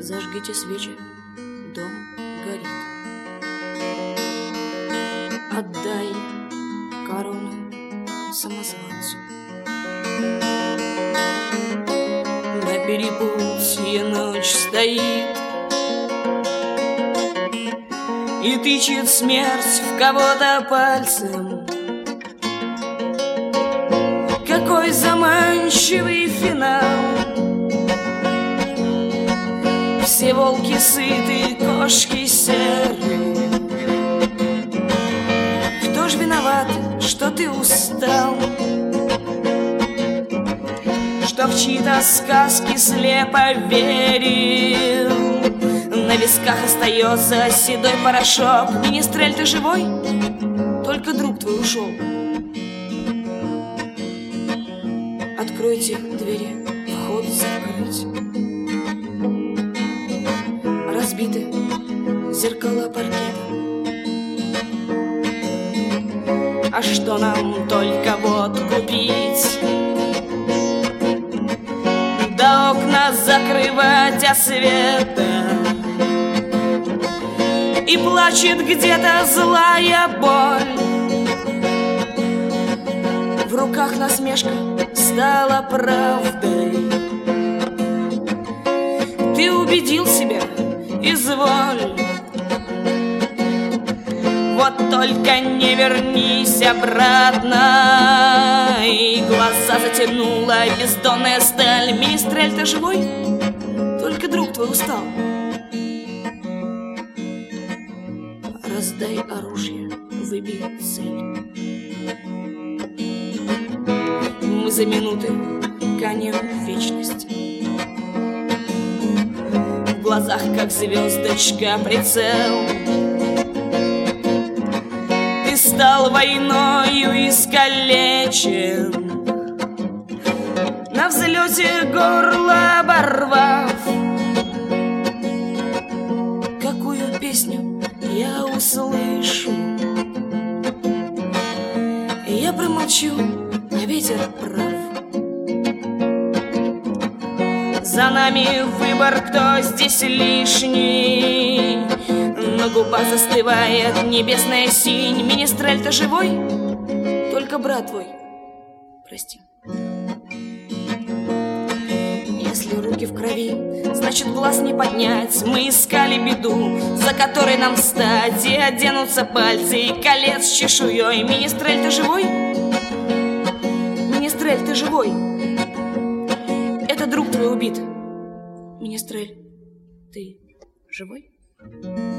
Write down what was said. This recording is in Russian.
Зажгите свечи, дом горит. Отдай корону самозванцу. На перепутье ночь стоит и тычет смерть в кого-то пальцем. Какой заманчивый финал! Все волки сыты, кошки серые. Кто ж виноват, что ты устал? Что в чьи-то сказки слепо верил? На висках остается седой порошок. Министрель, ты живой? Только друг твой ушел. Откройте двери, вход закрыть. Разбиты зеркала паркета. А что нам только водку пить, да окна закрывать от света? И плачет где-то злая боль. В руках насмешка стала правдой. Ты убедил себя, изволь. Вот только не вернись обратно. И глаза затянула бездонная сталь. Министрель, ты живой? Только друг твой устал. Раздай оружие, выбей цель. Мы за минуты канем в вечность. В глазах, как звездочка, прицел. Ты стал войною искалечен, на взлете горло оборвав. Какую песню я услышу? Я промолчу, а ветер прав. За нами выбор, кто здесь лишний. На губах застывает небесная синь. Министрель, ты живой? Только брат твой, прости. Если руки в крови, значит глаз не поднять. Мы искали беду, за которой нам встать. И оденутся пальцы и колец с чешуей. Министрель, ты живой? Министрель, ты живой? Это друг твой убит. Министрель, ты живой?